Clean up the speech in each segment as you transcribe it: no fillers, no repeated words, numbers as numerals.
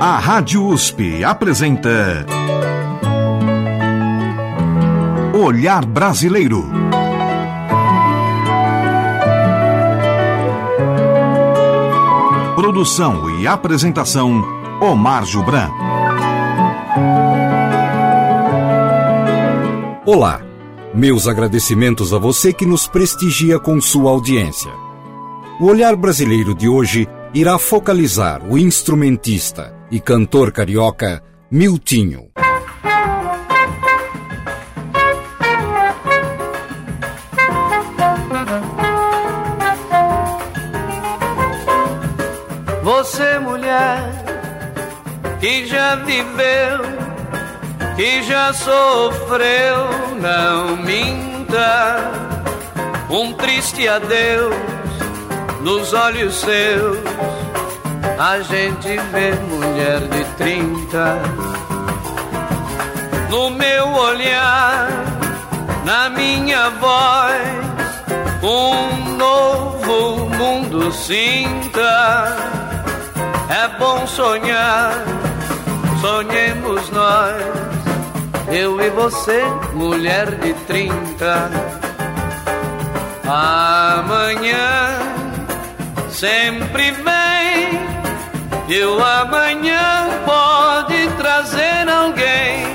A Rádio USP apresenta Olhar Brasileiro. Produção e apresentação, Omar Jubran. Olá, meus agradecimentos a você que nos prestigia com sua audiência. O Olhar Brasileiro de hoje irá focalizar o instrumentista e cantor carioca Miltinho. Você, mulher, que já viveu, que já sofreu, não minta. Um triste adeus nos olhos seus, a gente vê mulher de 30. No meu olhar, na minha voz, um novo mundo sinta. É bom sonhar, sonhemos nós, eu e você, mulher de 30. Amanhã sempre vem, e o amanhã pode trazer alguém.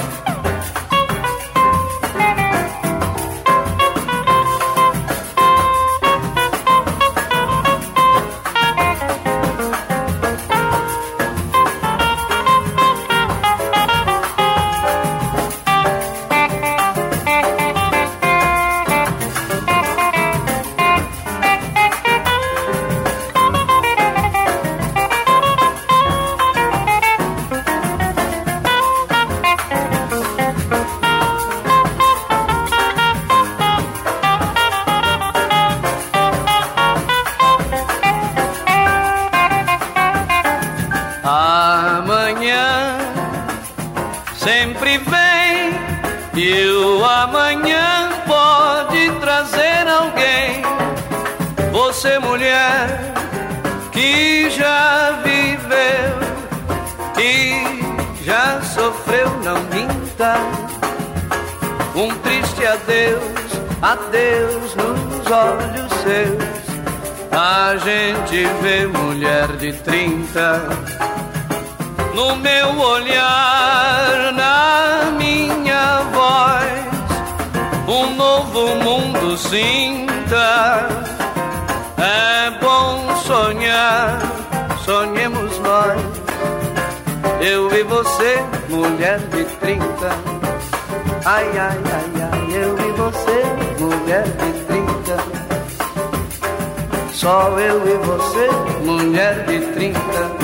Amanhã sempre vem, e o amanhã pode trazer alguém. Você, mulher, que já viveu, que já sofreu, não minta. Um triste adeus, adeus nos olhos seus, a gente vê mulher de 30. No meu olhar, na minha voz, um novo mundo sinta. É bom sonhar, sonhemos nós, eu e você, mulher de 30. Ai, ai, ai, ai, eu e você, mulher de 30. Só eu e você, mulher de 30.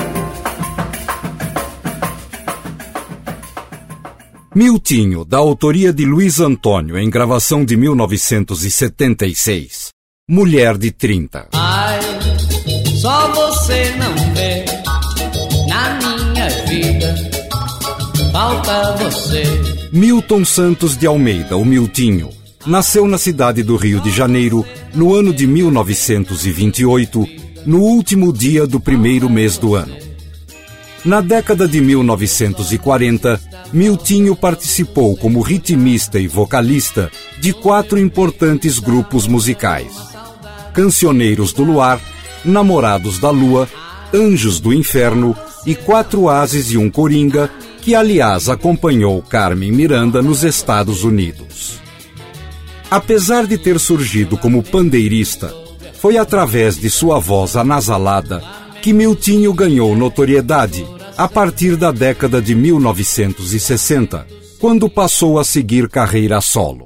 Miltinho, da autoria de Luiz Antônio, em gravação de 1976. Mulher de 30. Ai, só você não vê, na minha vida falta você. Milton Santos de Almeida, o Miltinho, nasceu na cidade do Rio de Janeiro no ano de 1928, no último dia do primeiro mês do ano. Na década de 1940, Miltinho participou como ritmista e vocalista de 4 importantes grupos musicais: Cancioneiros do Luar, Namorados da Lua, Anjos do Inferno e 4 Ases e um Coringa, que aliás acompanhou Carmen Miranda nos Estados Unidos. Apesar de ter surgido como pandeirista, foi através de sua voz anasalada que Miltinho ganhou notoriedade a partir da década de 1960, quando passou a seguir carreira solo.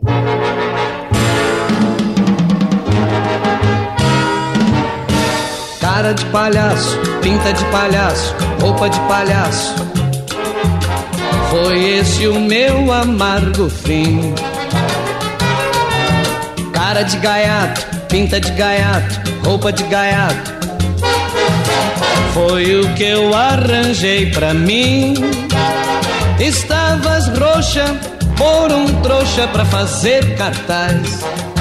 Cara de palhaço, pinta de palhaço, roupa de palhaço, foi esse o meu amargo fim. Cara de gaiato, pinta de gaiato, roupa de gaiato, foi o que eu arranjei pra mim. Estavas roxa por um trouxa pra fazer cartaz.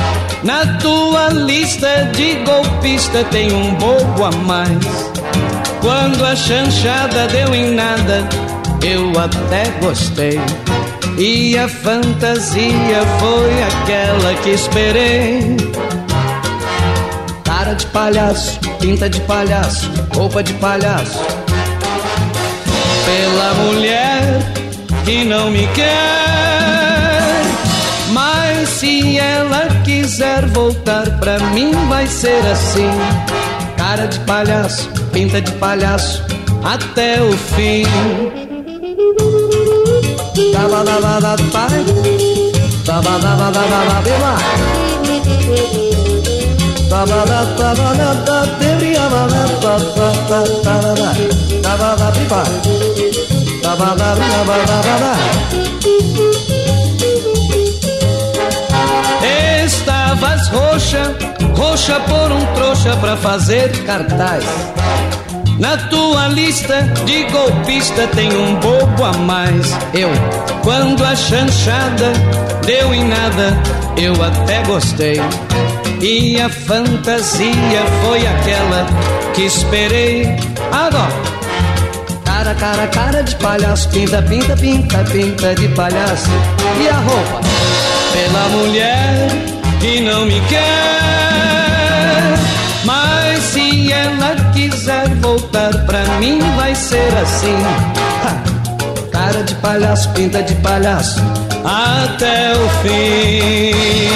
Na tua lista de golpista tem um bobo a mais. Quando a chanchada deu em nada, eu até gostei. E a fantasia foi aquela que esperei. Cara de palhaço, pinta de palhaço, roupa de palhaço, pela mulher que não me quer. Mas se ela quiser voltar pra mim, vai ser assim. Cara de palhaço, pinta de palhaço, até o fim. Estavas roxa, roxa por um trouxa pra fazer cartaz. Na tua lista de golpista tem um bobo a mais. Eu, quando a chanchada deu em nada, eu até gostei. E a fantasia foi aquela que esperei. Agora, cara de palhaço, pinta de palhaço. E a roupa? Pela mulher que não me quer. Mas se ela quiser voltar pra mim, vai ser assim. Cara de palhaço, pinta de palhaço, até o fim.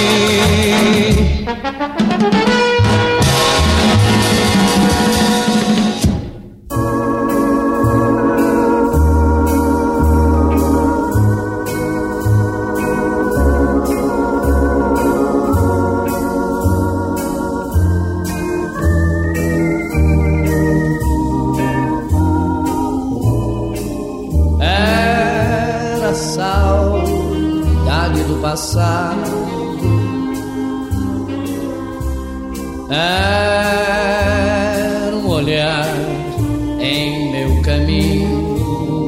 Era um olhar em meu caminho,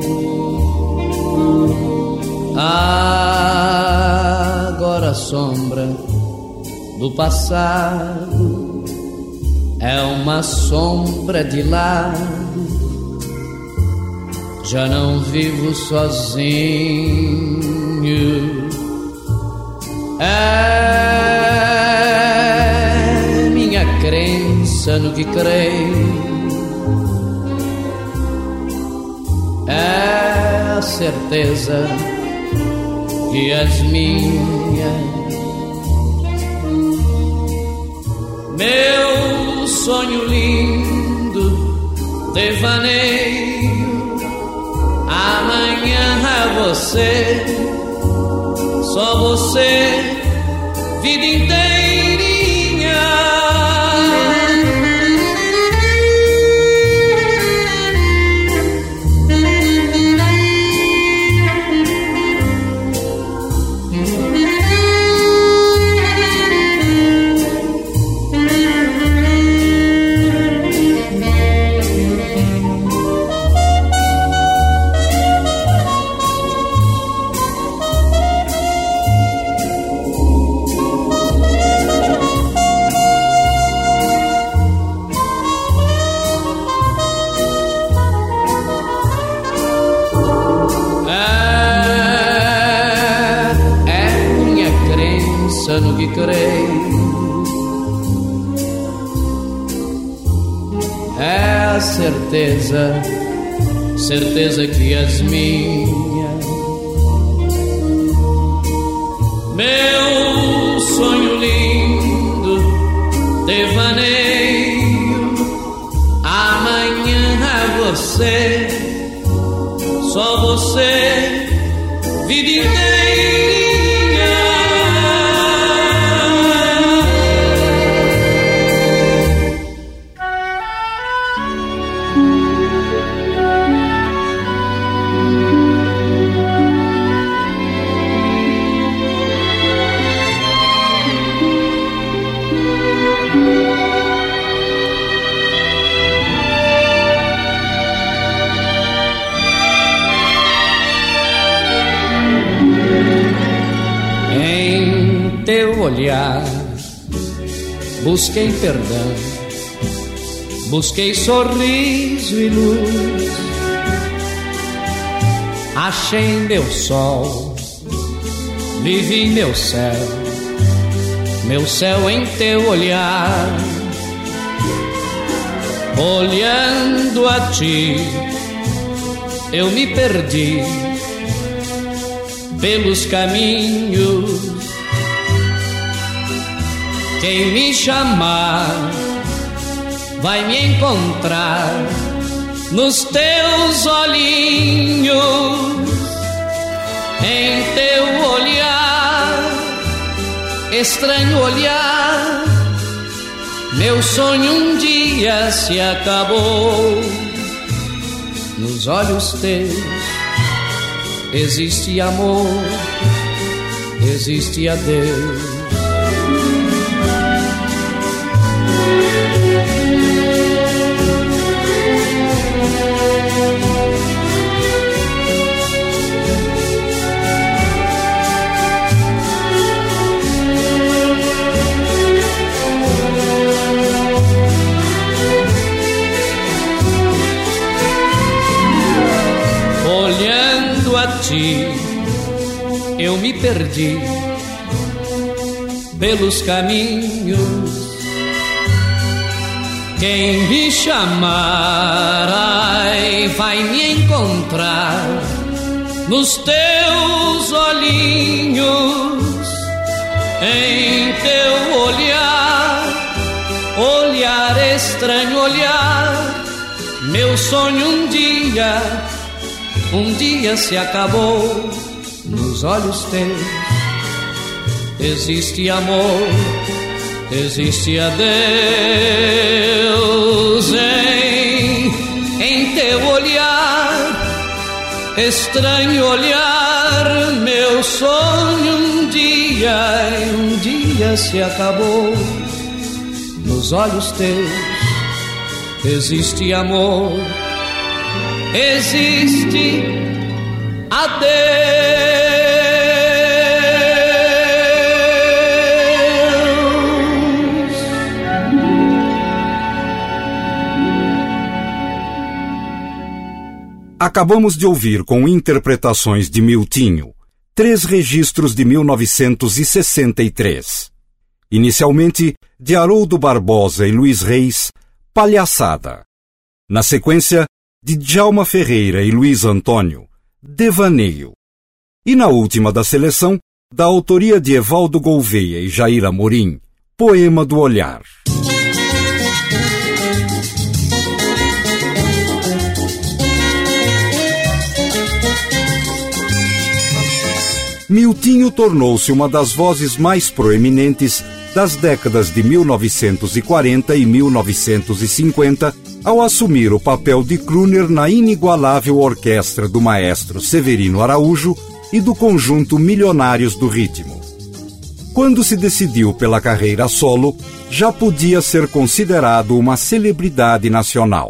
agora a sombra do passado é uma sombra de lado. Já não vivo sozinho. É minha crença no que creio, é a certeza que as minhas, meu sonho lindo, devaneio, amanhã é você. Só você, vida inteirinha. No que creio, é a certeza, certeza que as minhas, meu sonho lindo, devaneio, amanhã é você, só você, vida inteirinha. Teu olhar, busquei perdão busquei sorriso e luz, achei meu sol, vivi meu céu em teu olhar. Olhando a ti, eu me perdi pelos caminhos. Quem me chamar vai me encontrar nos teus olhinhos, em teu olhar, estranho olhar. Meu sonho um dia se acabou. Nos olhos teus existe amor, existe adeus. Eu me perdi pelos caminhos. Quem me chamar, ai, vai me encontrar nos teus olhinhos, em teu olhar, olhar estranho olhar. Meu sonho um dia se acabou. Nos olhos teus existe amor, existe adeus. Em teu olhar, estranho olhar. Meu sonho um dia se acabou. Nos olhos teus existe amor, existe adeus. Acabamos de ouvir com interpretações de Miltinho 3 registros de 1963. Inicialmente, de Haroldo Barbosa e Luiz Reis, Palhaçada. Na sequência, de Djalma Ferreira e Luiz Antônio, Devaneio. E na última da seleção, da autoria de Evaldo Gouveia e Jair Amorim, Poema do Olhar. Miltinho tornou-se uma das vozes mais proeminentes das décadas de 1940 e 1950, ao assumir o papel de crooner na inigualável orquestra do maestro Severino Araújo e do conjunto Milionários do Ritmo. Quando se decidiu pela carreira solo, já podia ser considerado uma celebridade nacional.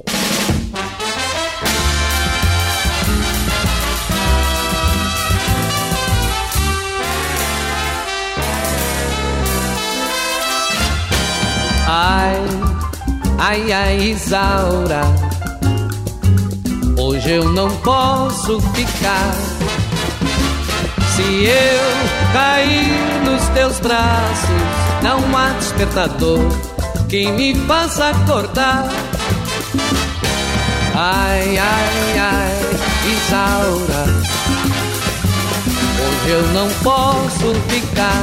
Ai, ai, Isaura, hoje eu não posso ficar. Se eu cair nos teus braços, não há despertador que me faça acordar. Ai, ai, ai, Isaura, hoje eu não posso ficar.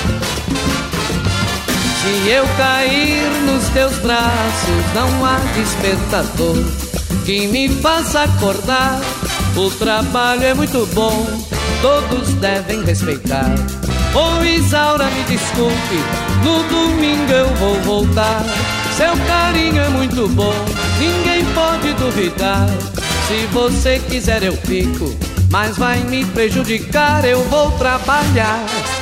Se eu cair nos teus braços, não há despertador que me faça acordar. O trabalho é muito bom, todos devem respeitar. Oh, Isaura, me desculpe, no domingo eu vou voltar. Seu carinho é muito bom, ninguém pode duvidar. Se você quiser eu fico, mas vai me prejudicar, eu vou trabalhar.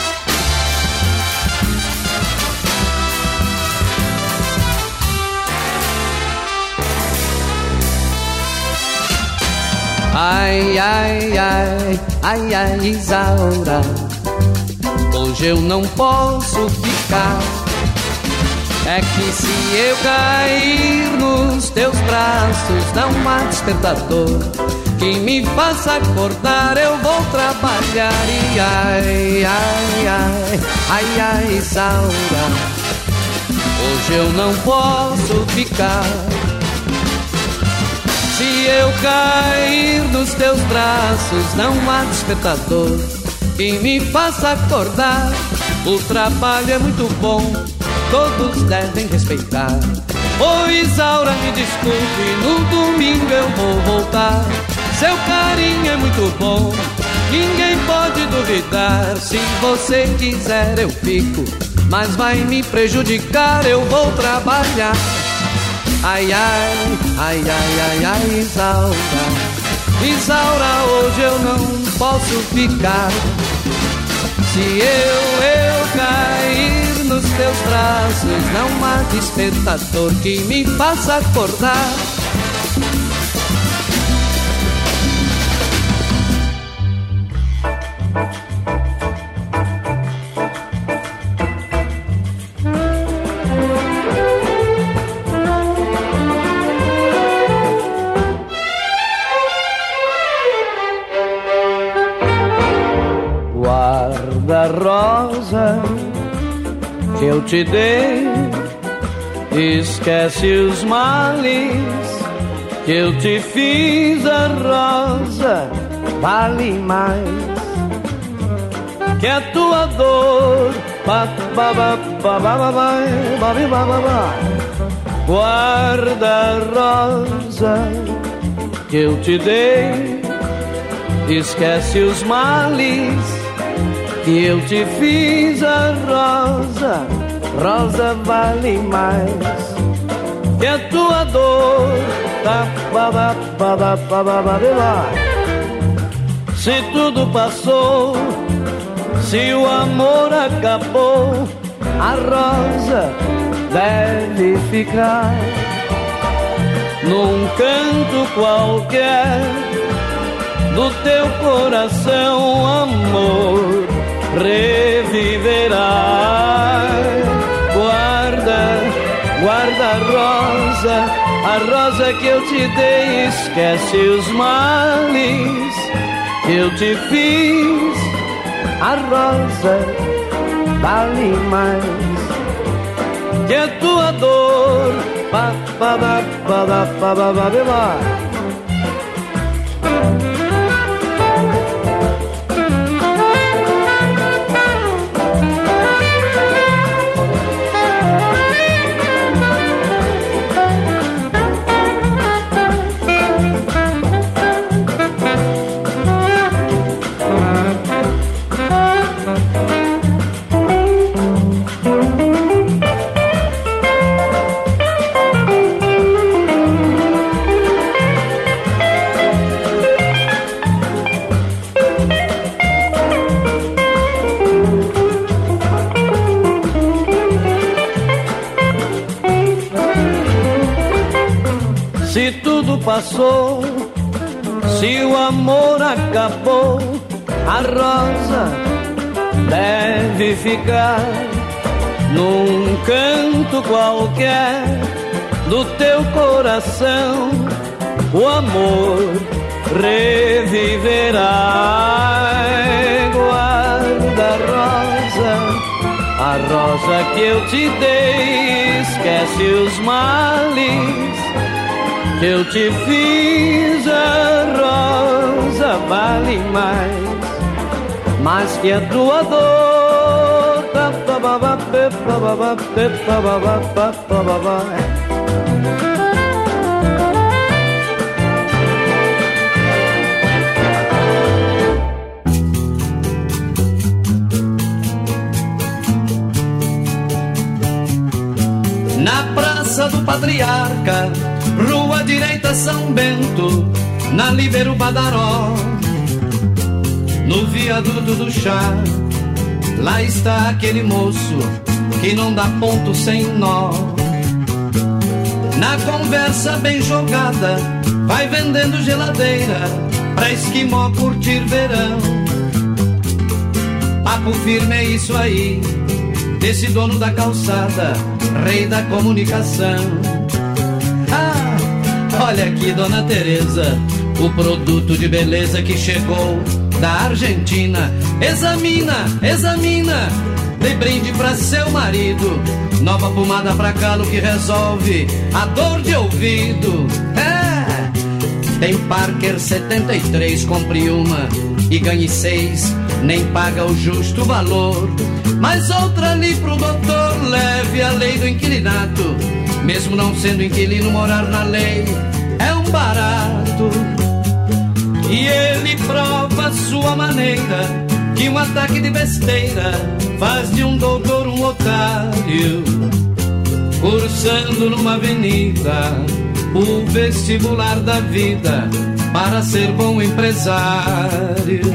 Ai, ai, ai, ai, ai, Isaura, hoje eu não posso ficar. É que se eu cair nos braços, não há despertador que me faça acordar, eu vou trabalhar. E ai, ai, ai, ai, ai, Isaura, hoje eu não posso ficar. Se eu cair nos teus braços, não há despertador que me faça acordar. O trabalho é muito bom, todos devem respeitar. Ô Isaura, me desculpe, no domingo eu vou voltar. Seu carinho é muito bom, ninguém pode duvidar. Se você quiser eu fico, mas vai me prejudicar, eu vou trabalhar. Ai, ai, ai, ai, ai, ai, Isaura, Isaura, hoje eu não posso ficar. Se eu cair nos teus braços, não há despertador que me faça acordar. Guarda a rosa que eu te dei, esquece os males que eu te fiz. A rosa vale mais que a tua dor. Guarda a rosa que eu te dei, esquece os males que eu te fiz. A rosa, rosa vale mais que a tua dor. Se tudo passou, se o amor acabou, a rosa deve ficar num canto qualquer do teu coração, amor reviverá. Guarda, guarda a rosa que eu te dei, esquece os males que eu te fiz. A rosa vale mais que a tua dor. Se tudo passou, se o amor acabou, a rosa deve ficar num canto qualquer do teu coração. O amor reviverá. Guarda a rosa que eu te dei, esquece os males que eu te fiz. A rosa vale mais que a tua dor. Na Praça do Patriarca, Rua Direita São Bento, na Libero Badaró, no viaduto do chá, lá está aquele moço que não dá ponto sem nó. Na conversa bem jogada, vai vendendo geladeira pra esquimó curtir verão. Papo firme é isso aí, desse dono da calçada, rei da comunicação. Carmen e Dona Teresa, o produto de beleza que chegou da Argentina. Examina, examina, dê brinde pra seu marido, nova pomada pra calo que resolve a dor de ouvido. Tem Parker 73, compre uma e ganhe 6, nem paga o justo valor. Mas outra ali pro doutor, leve a lei do inquilinato, mesmo não sendo inquilino, morar na lei é um barato. E ele prova a sua maneira, que um ataque de besteira faz de um doutor um otário, cursando numa avenida o vestibular da vida para ser bom empresário.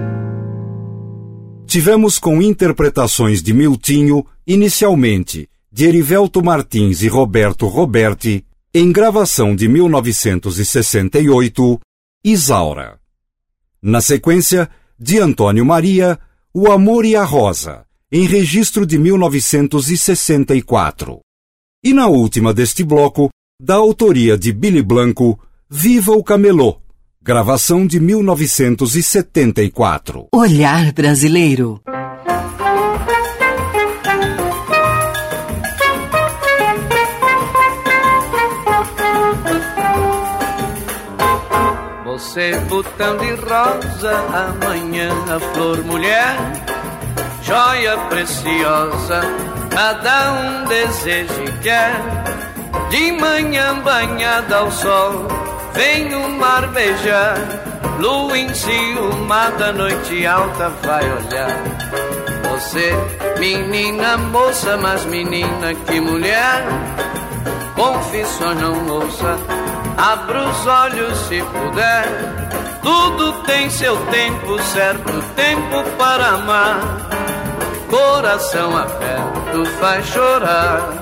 Tivemos com interpretações de Miltinho, inicialmente de Erivelto Martins e Roberto Roberti, em gravação de 1968, Isaura. Na sequência, de Antônio Maria, O Amor e a Rosa, em registro de 1964. E na última deste bloco, da autoria de Billy Blanco, Viva o Camelô, gravação de 1974. Olhar brasileiro. Você botão de rosa, amanhã a flor mulher, joia preciosa, cada um deseja e quer. De manhã banhada ao sol, vem o mar beijar, lua enciumada, noite alta vai olhar. Você, menina, moça, mas menina que mulher, confissões não ouça, abra os olhos se puder. Tudo tem seu tempo, certo tempo para amar. Coração aberto faz chorar.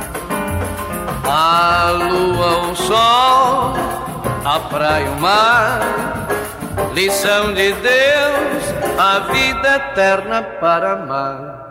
A lua, o sol, a praia, o mar, lição de Deus, a vida eterna para amar.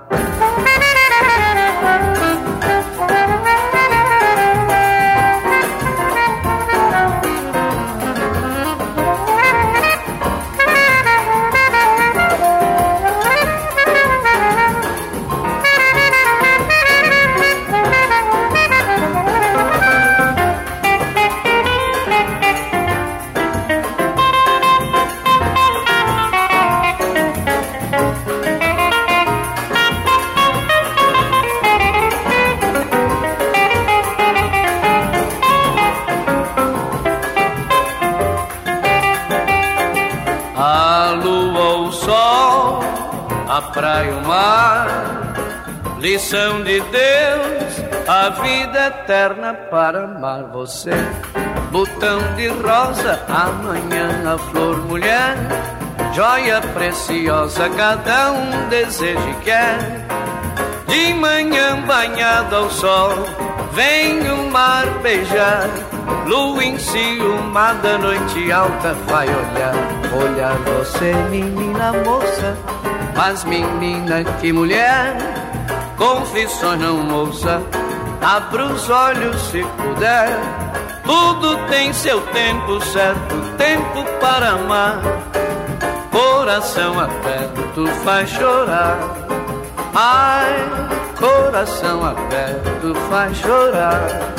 A praia, o mar, lição de Deus, a vida eterna para amar. Você, botão de rosa, amanhã a flor mulher, joia preciosa, cada um deseja e quer. De manhã banhada ao sol, vem o mar beijar, lua enciumada, noite alta vai olhar. Olhar você, menina moça, mas menina que mulher, confissões não ouça, abra os olhos se puder. Tudo tem seu tempo, certo tempo para amar. Coração aberto faz chorar. Ai, coração aberto faz chorar.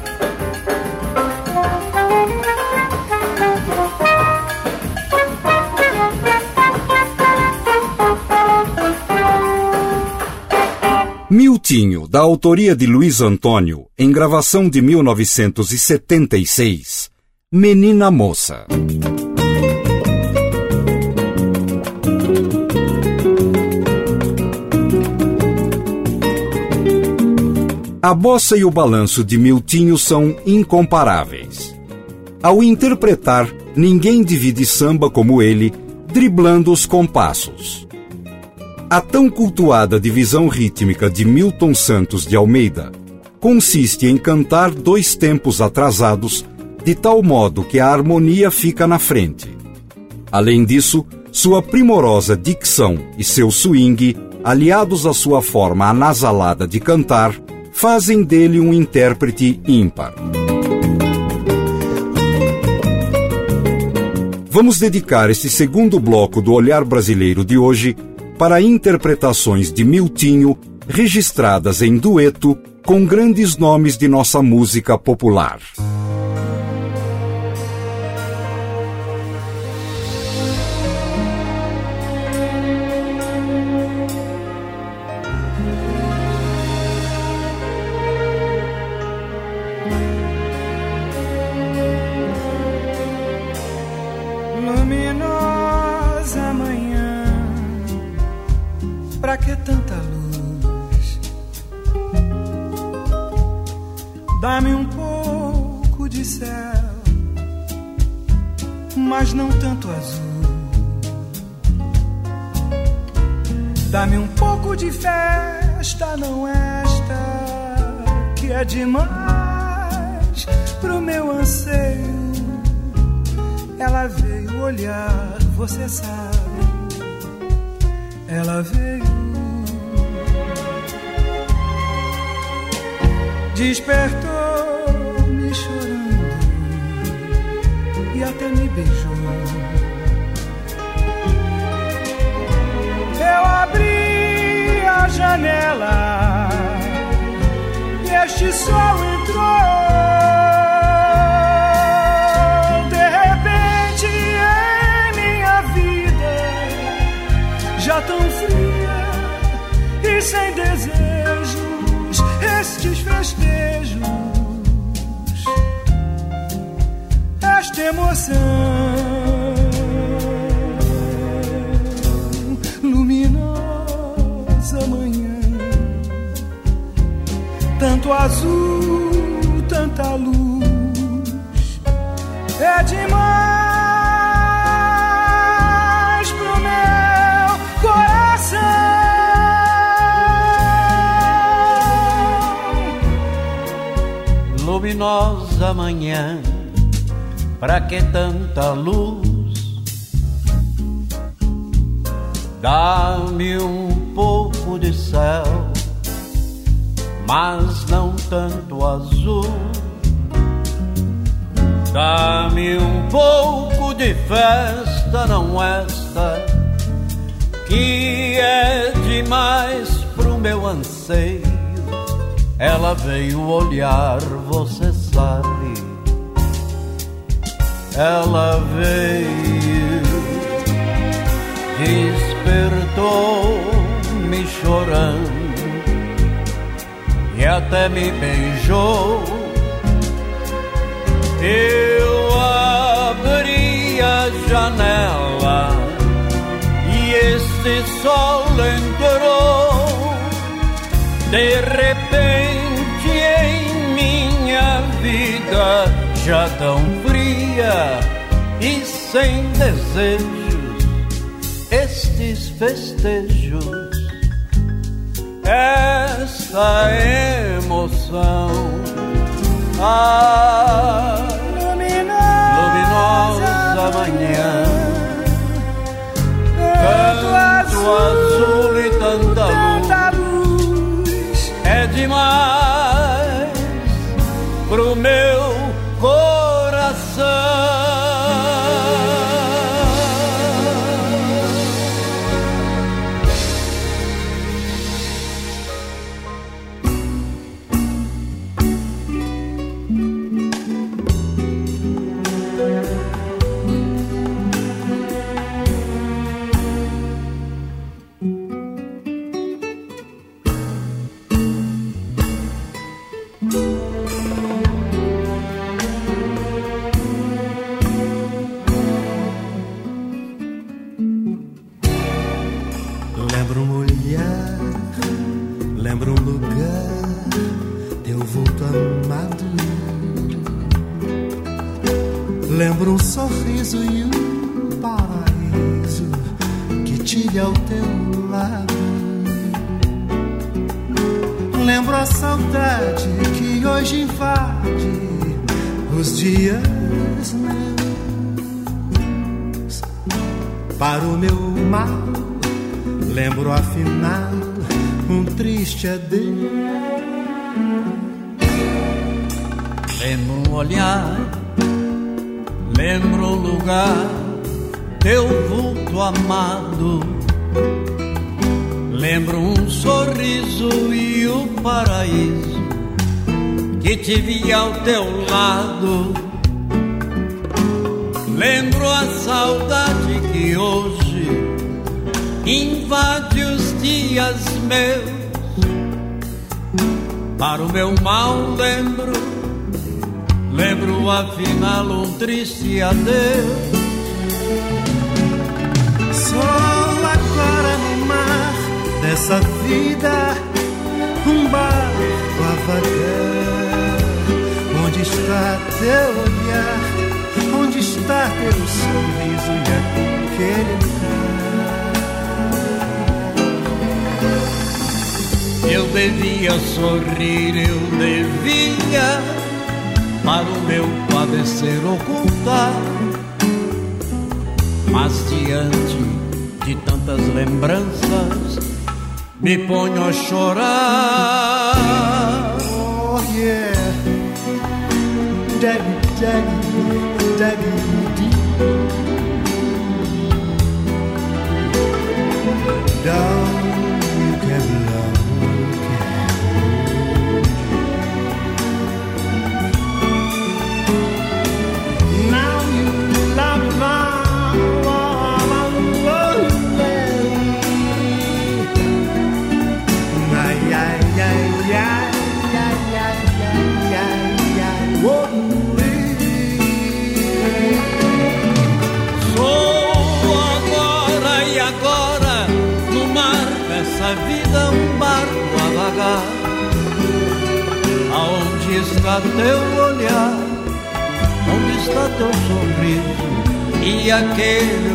Miltinho, da autoria de Luiz Antônio, em gravação de 1976, Menina Moça. A bossa e o balanço de Miltinho são incomparáveis. Ao interpretar, ninguém divide samba como ele, driblando os compassos. A tão cultuada divisão rítmica de Milton Santos de Almeida consiste em cantar dois tempos atrasados, de tal modo que a harmonia fica na frente. Além disso, sua primorosa dicção e seu swing, aliados à sua forma anasalada de cantar, fazem dele um intérprete ímpar. Vamos dedicar este segundo bloco do Olhar Brasileiro de hoje para interpretações de Miltinho registradas em dueto com grandes nomes de nossa música popular. Luminosa manhã, pra que tanta luz? Dá-me um pouco de céu, mas não tanto azul. Dá-me um pouco de festa, não esta, que é demais pro meu anseio. Ela veio olhar, você sabe, ela veio. Despertou me chorando e até me beijou. Eu abri a janela e este sol entrou. Já tão fria e sem desejos, estes festejos, esta emoção. Luminosa manhã, tanto azul, tanta luz, é demais. Luminosa manhã, pra que tanta luz? Dá-me um pouco de céu, mas não tanto azul. Dá-me um pouco de festa, não esta, que é demais pro meu anseio. Ela veio olhar, você sabe, ela veio, despertou-me chorando e até me beijou. Eu abri a janela e este sol entrou. De repente em minha vida, já tão fria e sem desejos, estes festejos, esta emoção. Ah, luminosa manhã, tanto azul e tanta luz, é demais pro meu coração. Lembro um sorriso e um paraíso que tive ao teu lado. Lembro a saudade que hoje invade os dias meus. Para o meu mal, lembro afinal um triste adeus. Lembro um olhar, lembro um lugar teu vulto amado, lembro um sorriso e o paraíso que tive ao teu lado. Lembro a saudade que hoje invade os dias meus. Para o meu mal lembro afinal um triste adeus. Só agora no mar dessa vida, um barco a vagar. Onde está teu olhar? Onde está teu sorriso e aquele lugar? Eu devia sorrir, eu devia para o meu padecer ocultar, mas diante de tantas lembranças me ponho a chorar. Oh yeah, Daddy, Daddy, Daddy, down you can love. Now you love me Essa vida um barco a vagar. Aonde está teu olhar? Onde está teu sorriso e aquele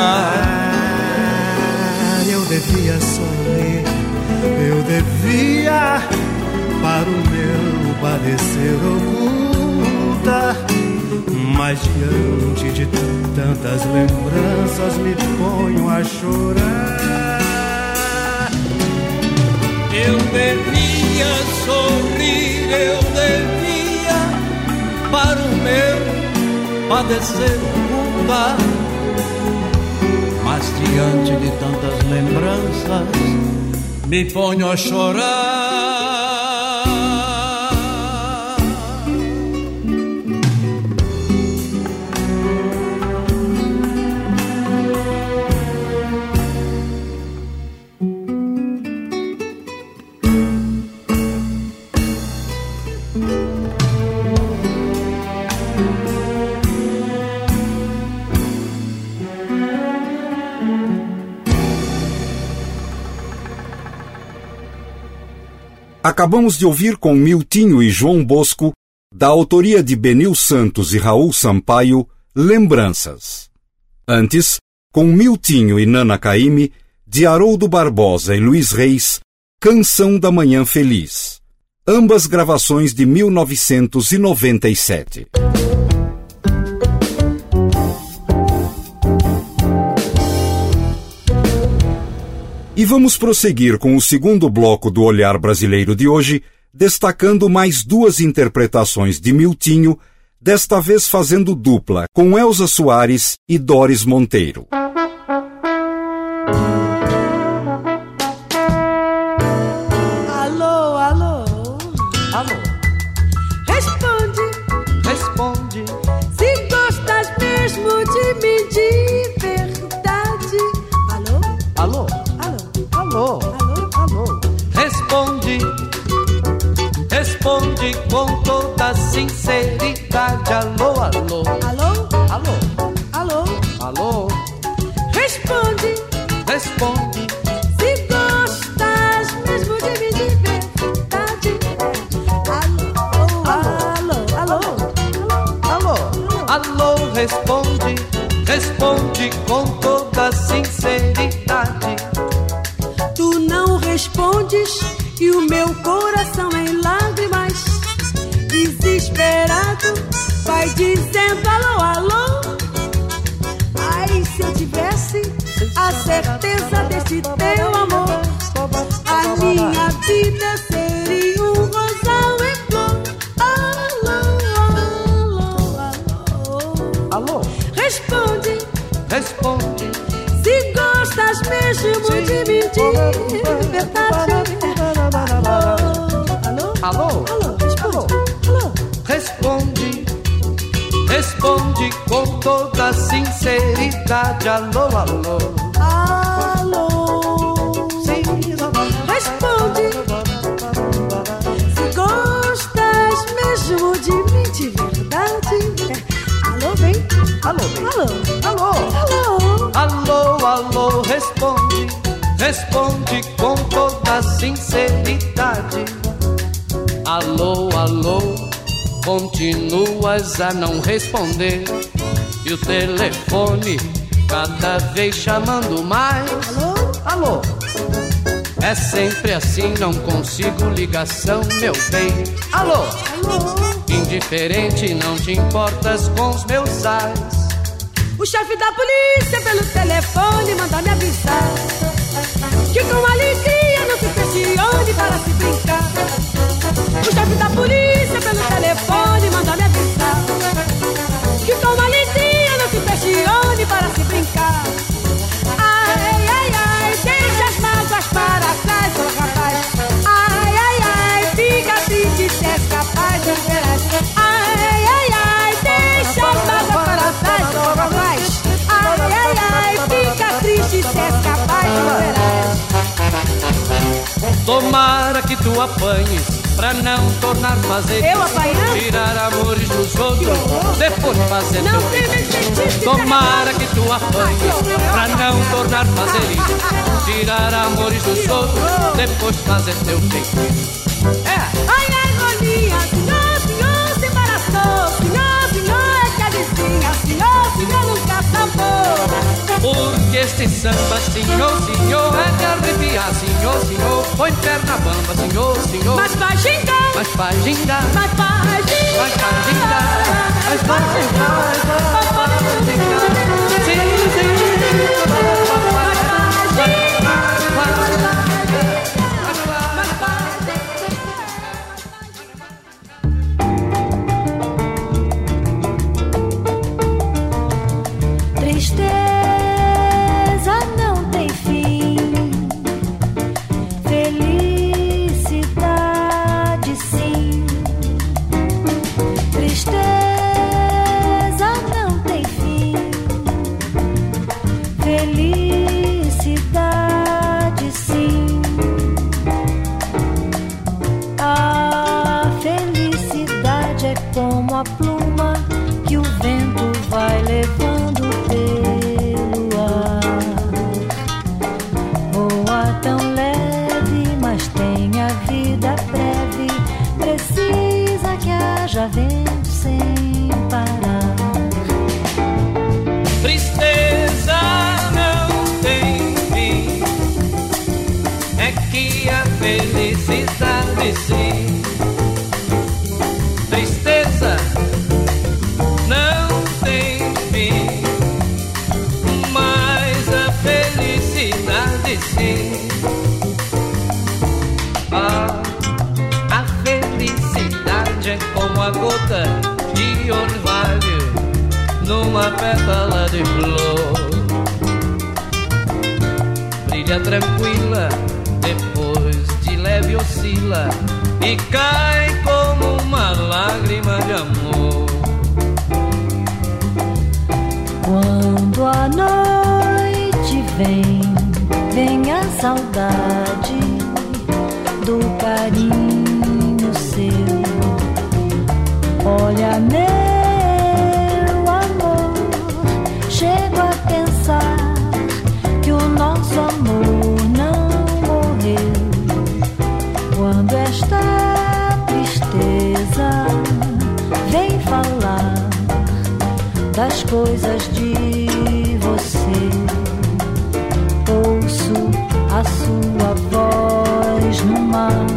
lugar? Eu devia sorrir, eu devia para o meu padecer ocultar, mas diante de tantas lembranças me ponho a chorar. Eu devia sorrir, eu devia para o meu padecer ocultar, mas diante de tantas lembranças me ponho a chorar. Acabamos de ouvir com Miltinho e João Bosco, da autoria de Benil Santos e Raul Sampaio, Lembranças. Antes, com Miltinho e Nana Caymmi, de Haroldo Barbosa e Luiz Reis, Canção da Manhã Feliz. Ambas gravações de 1997. E vamos prosseguir com o segundo bloco do Olhar Brasileiro de hoje, destacando mais duas interpretações de Miltinho, desta vez fazendo dupla com Elza Soares e Doris Monteiro. Alô, alô, alô. Responde, responde. Se gostas mesmo de mim de verdade. Alô, Alô, alô, alô. Responde, responde com toda sinceridade. Alô, alô, alô, alô, alô. alô. Responde, Responde, se gostas mesmo de mim de verdade. Alô, alô, alô, alô, alô. Responde, responde com toda sinceridade. Tu não respondes e o meu coração em lágrimas, desesperado, vai dizendo alô, alô. Ai, se eu tivesse a certeza desse teu amor, a minha vida seria um rosal em flor. Alô, alô, alô, Alô, responde, responde mesmo de mentir, verdade. Alô? Alô? Alô? Responde. Alô? Responde, responde com toda sinceridade. Alô, alô. Alô? Sim, responde. Se gostas mesmo de mim de verdade. Alô, vem. alô, vem. Alô? Alô? Alô, alô, responde, responde com toda sinceridade. Alô, alô, continuas a não responder. E o telefone cada vez chamando mais. Alô? Alô? É sempre assim, não consigo ligação, meu bem. Alô? Alô? Indiferente, não te importas com os meus ais. O chefe da polícia pelo telefone manda me avisar que com alegria não se questione para se brincar. O chefe da polícia pelo telefone manda me avisar que com alegria não se questione para se brincar. Ai, ai, ai, deixa as mágoas para trás, ô rapaz. Ai, ai, ai, fica triste se és capaz de esperar. Ai, ai, ai, deixa as mágoas para trás, ô rapaz. Ai, ai, ai, fica triste se és capaz de esperar. Tomara que tu apanhes pra não tornar fazer. Eu apanhando? Tirar amores dos outros, depois fazer Não teu tem feitiço. Tomara que tu apanhes pra não tornar fazer isso. Tirar amores dos outros, depois fazer teu feitiço. Ai, ai, Rolinha, senhor, senhor, se embaraçou. Senhor, senhor, é que a vizinha, senhor nunca sambou. Porque este samba, senhor, é de arrepiar. Senhor, põe perna bamba. Senhor, Mas vai gingar, mas faz gingar, mas vai gingar, mas faz gingar, mas faz gingar. Tristeza não tem fim, felicidade sim. Tristeza não tem fim, felicidade sim. A felicidade é como a pluma que o vento vai levando pelo ar. Voa tão leve, mas tem a vida breve. Precisa que haja vento sem parar. Tristeza não tem fim, é que a felicidade sim. Tristeza não tem fim, mas a felicidade sim. A felicidade é como a gota de orvalho numa pétala de flor. Brilha tranquila, depois de leve oscila e cai como uma lágrima de amor. Quando a noite vem a saudade do carinho seu. Olha, meu amor, chego a pensar que o nosso amor não morreu. Quando esta tristeza vem falar das coisas de você, ouço a sua voz no mar,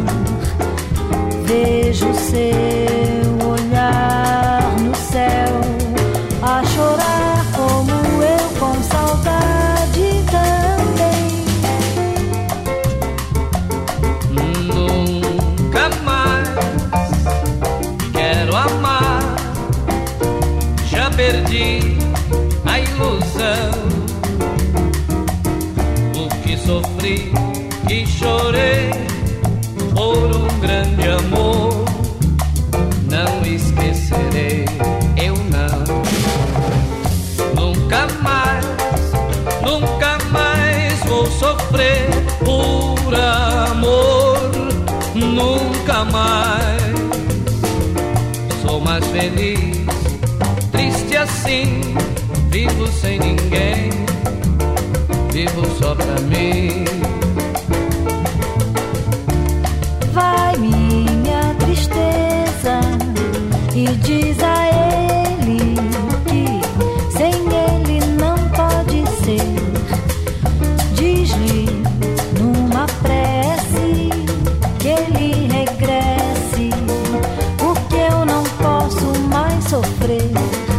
vejo seu olhar no céu, a chorar como eu com saudade também. Nunca mais quero amar, já perdi a ilusão. O que sofri, que chorei por um grande amor. Não esquecerei, eu não. Nunca mais vou sofrer por amor. Nunca mais. Sou mais feliz, triste assim. Vivo sem ninguém, vivo só pra mim. Vai minha tristeza e diz a ele que sem ele não pode ser. Diz-lhe numa prece que ele regresse, porque eu não posso mais sofrer.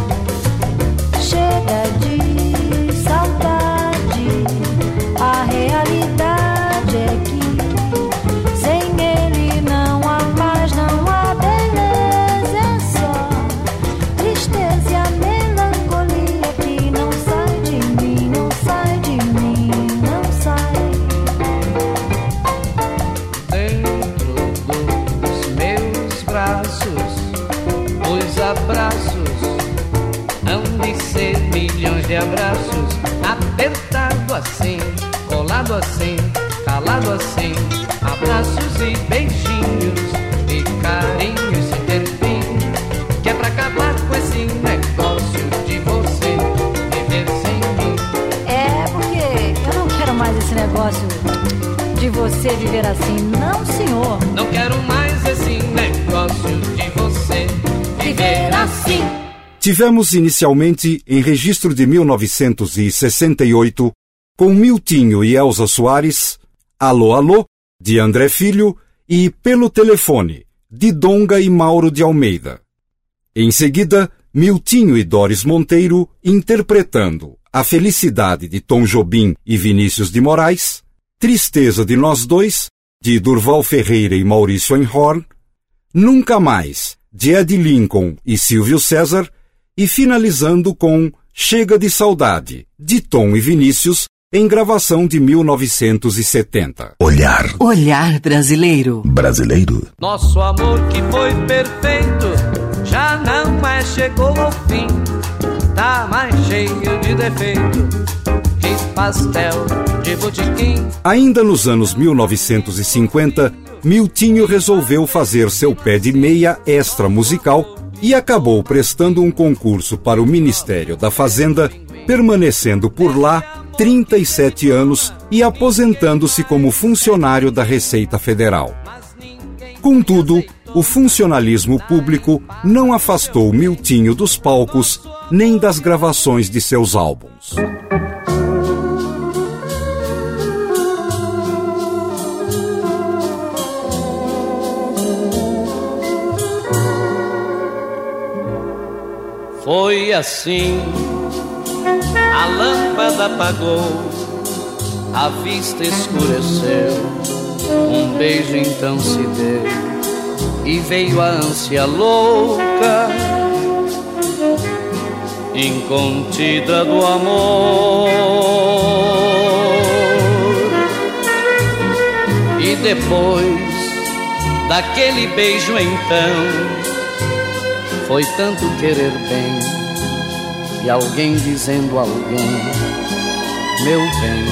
Chega de saudade, a realidade é que sem ele não há paz, não há beleza, é só tristeza e a melancolia que não sai de mim, não sai de mim, não sai. Dentro dos meus braços, os abraços hão de ser milhões de abraços, apertado assim, colado assim, calado assim, abraços e beijinhos e carinhos sem ter fim, que é pra acabar com esse negócio de você viver sem mim. É porque eu não quero mais esse negócio de você viver assim, não, senhor. Não quero mais esse negócio de você viver assim. Tivemos inicialmente, em registro de 1968, com Miltinho e Elza Soares, Alô, Alô, de André Filho, e Pelo Telefone, de Donga e Mauro de Almeida. Em seguida, Miltinho e Doris Monteiro interpretando A Felicidade, de Tom Jobim e Vinícius de Moraes, Tristeza de Nós Dois, de Durval Ferreira e Maurício Einhorn, Nunca Mais, de Ed Lincoln e Silvio César, e finalizando com Chega de Saudade, de Tom e Vinícius, em gravação de 1970. Olhar brasileiro. Nosso amor que foi perfeito já não mais chegou ao fim, tá mais cheio de defeito que pastel de botequim. Ainda nos anos 1950, Miltinho resolveu fazer seu pé de meia extra musical e acabou prestando um concurso para o Ministério da Fazenda, permanecendo por lá 37 anos e aposentando-se como funcionário da Receita Federal. Contudo, o funcionalismo público não afastou Miltinho dos palcos nem das gravações de seus álbuns. Foi assim, a lâmpada apagou, a vista escureceu, um beijo então se deu e veio a ânsia louca, incontida do amor. E depois daquele beijo então foi tanto querer bem, e alguém dizendo a alguém, meu bem,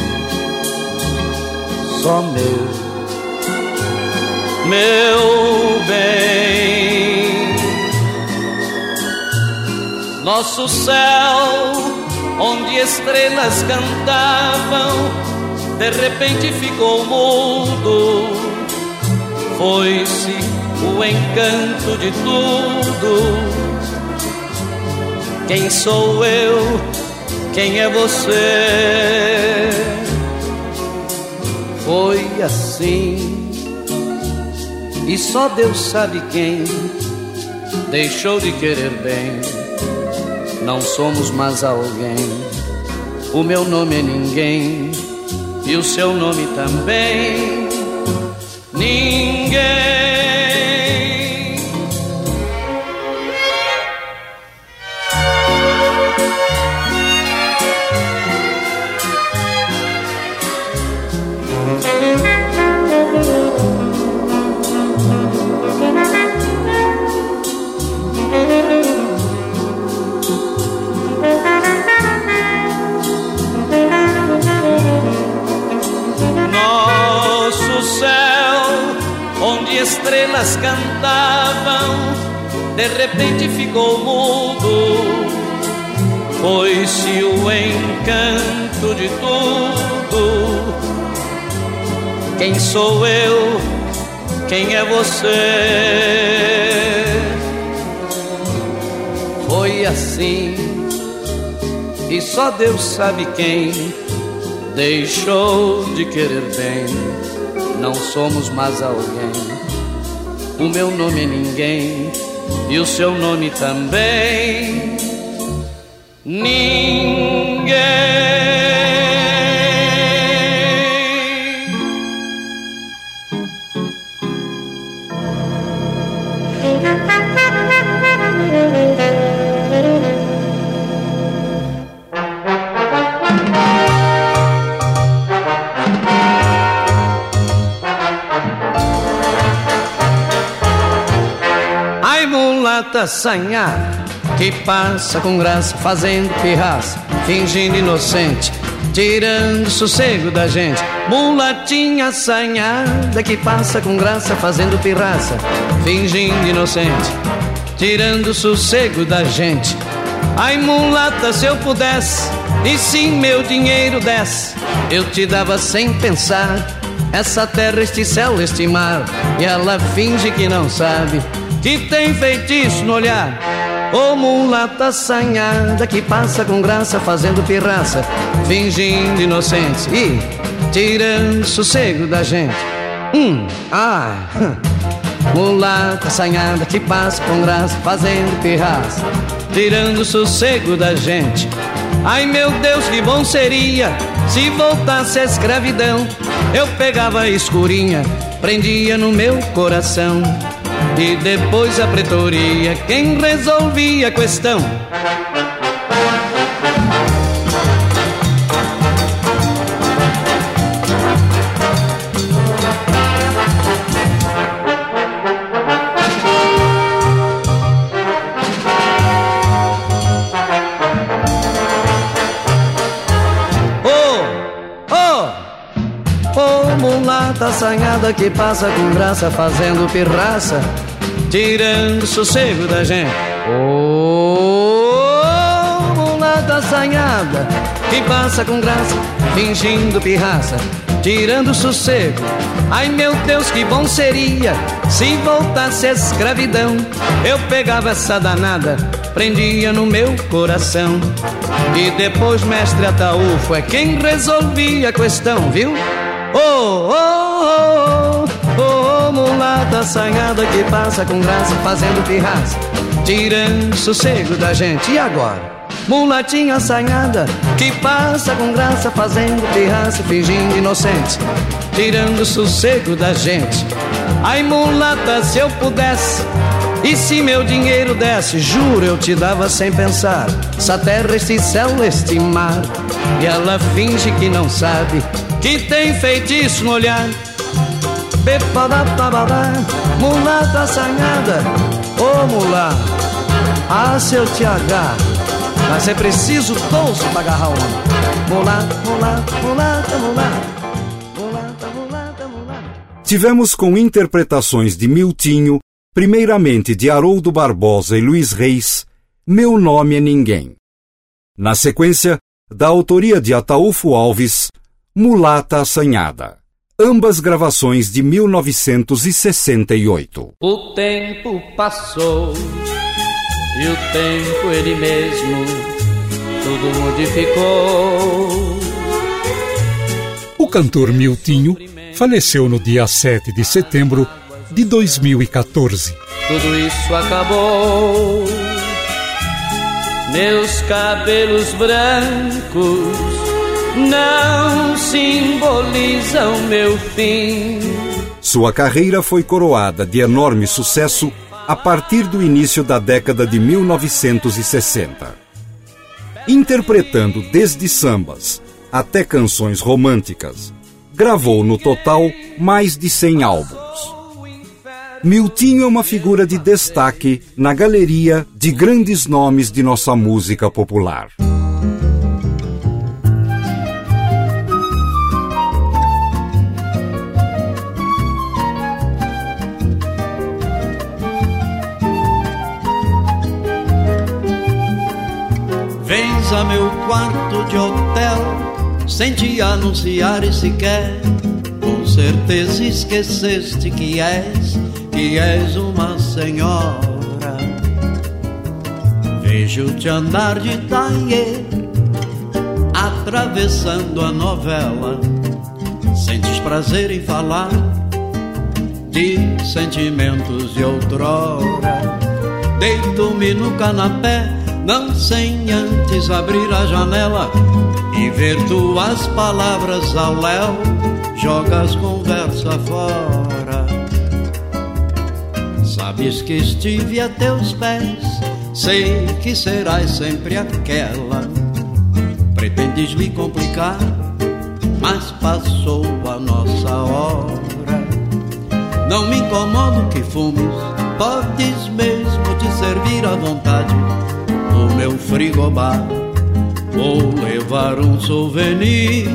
só meu bem. Nosso céu, onde estrelas cantavam, de repente ficou mudo, foi-se o encanto de tudo. Quem sou eu? Quem é você? Foi assim, e só Deus sabe quem deixou de querer bem. Não somos mais alguém. O meu nome é ninguém, e o seu nome também. Ninguém. aves cantavam, de repente ficou mudo. Foi-se o encanto de tudo. Quem sou eu? Quem é você? Foi assim, e só Deus sabe quem deixou de querer bem. Não somos mais alguém. O meu nome é ninguém, e o seu nome também. Ninguém. Ai, mulata assanhada, que passa com graça, fazendo pirraça, fingindo inocente, tirando o sossego da gente. Mulatinha assanhada, que passa com graça, fazendo pirraça, fingindo inocente, tirando o sossego da gente. Ai, mulata, se eu pudesse, e se meu dinheiro desse, eu te dava sem pensar essa terra, este céu, este mar. E ela finge que não sabe, que tem feitiço no olhar. Ô mulata assanhada, que passa com graça, fazendo pirraça, fingindo inocente e tirando sossego da gente. Mulata assanhada, que passa com graça, fazendo pirraça, tirando sossego da gente. Ai, meu Deus, que bom seria se voltasse a escravidão. Eu pegava a escurinha, prendia no meu coração, e depois a pretoria quem resolvia a questão. Mulata assanhada, que passa com graça, fazendo pirraça, tirando sossego da gente. Mulata assanhada, que passa com graça, fingindo pirraça, tirando sossego. Ai, meu Deus, que bom seria se voltasse a escravidão. Eu pegava essa danada, prendia no meu coração, e depois mestre Ataúfo é quem resolvia a questão, viu? Mulata assanhada, que passa com graça, fazendo pirraça, tirando sossego da gente. E agora? Mulatinha assanhada, que passa com graça, fazendo pirraça, fingindo inocente, tirando sossego da gente. Ai, mulata, se eu pudesse, e se meu dinheiro desse, juro, eu te dava sem pensar essa terra, este céu, este mar. E ela finge que não sabe, que tem feitiço no olhar. Mulata assanhada, ô mulata, se eu te agarro, mas é preciso bolso pra agarrar uma. Mulata, mulata, mulata, mulata, mulata, mulata, mulata. Tivemos com interpretações de Miltinho, primeiramente de Haroldo Barbosa e Luiz Reis, Meu Nome é Ninguém. Na sequência, da autoria de Ataúfo Alves, Mulata Assanhada. Ambas gravações de 1968. O tempo passou, e o tempo ele mesmo tudo modificou. O cantor Miltinho faleceu no dia 7 de setembro de 2014. Tudo isso acabou. Meus cabelos brancos não simbolizam meu fim. Sua carreira foi coroada de enorme sucesso a partir do início da década de 1960. Interpretando desde sambas até canções românticas, gravou no total mais de 100 álbuns. Miltinho é uma figura de destaque na galeria de grandes nomes de nossa música popular. Vens a meu quarto de hotel sem te anunciar e sequer, com certeza esqueceste que és uma senhora. Vejo-te andar de taie, atravessando a novela. Sentes prazer em falar de sentimentos de outrora. Deito-me no canapé, não sem antes abrir a janela e ver tuas palavras ao léu. Jogas conversa fora. Sabes que estive a teus pés, sei que serás sempre aquela. Pretendes me complicar, mas passou a nossa hora. Não me incomodo que fumes, podes mesmo te servir à vontade no meu frigobar. Vou levar um souvenir.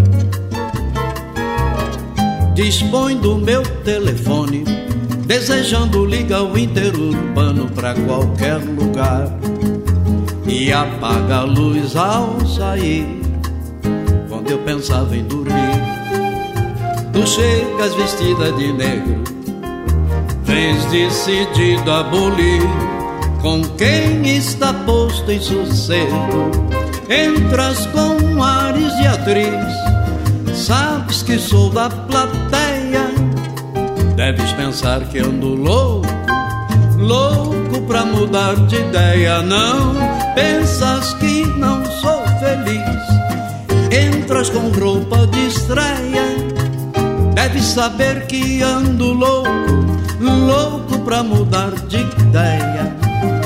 Dispõe do meu telefone, desejando liga o interurbano pra qualquer lugar. E apaga a luz ao sair, quando eu pensava em dormir. Tu chegas vestida de negro, vens decidido a abolir com quem está posto em sossego. Entras com ares de atriz, sabes que sou da plateia. Deves pensar que ando louco, louco pra mudar de ideia. Não pensas que não sou feliz, entras com roupa de estreia. Deves saber que ando louco, louco pra mudar de ideia.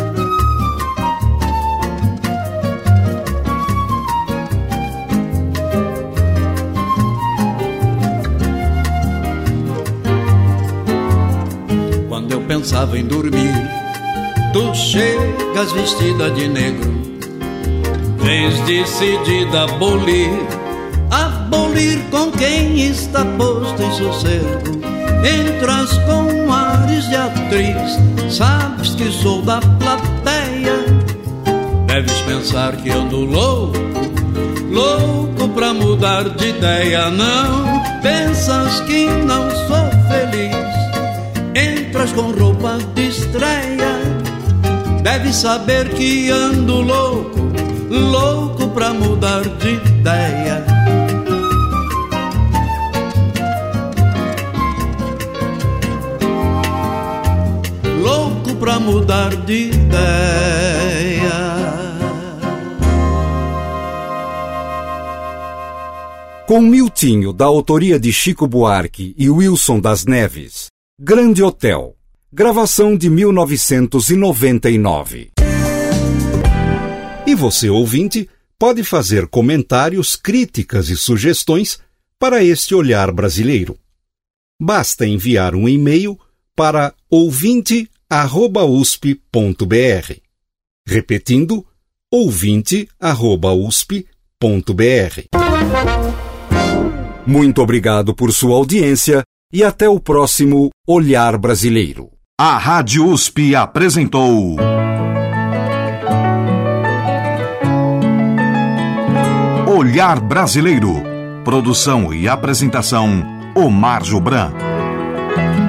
Quando eu pensava em dormir, tu chegas vestida de negro, vens decidida a abolir com quem está posto em sossego. Entras com ares de atriz, sabes que sou da plateia. Deves pensar que ando louco, louco pra mudar de ideia. Não pensas que não sou feliz, entras com roupa de estreia. Deves saber que ando louco, louco pra mudar de ideia. Louco pra mudar de ideia. Com Miltinho, da autoria de Chico Buarque e Wilson das Neves, Grande Hotel, gravação de 1999. E você, ouvinte, pode fazer comentários, críticas e sugestões para este Olhar Brasileiro. Basta enviar um e-mail para ouvinte@usp.br. Repetindo, ouvinte@usp.br. Muito obrigado por sua audiência e até o próximo Olhar Brasileiro. A Rádio USP apresentou Olhar Brasileiro. Produção e apresentação, Omar Jobran.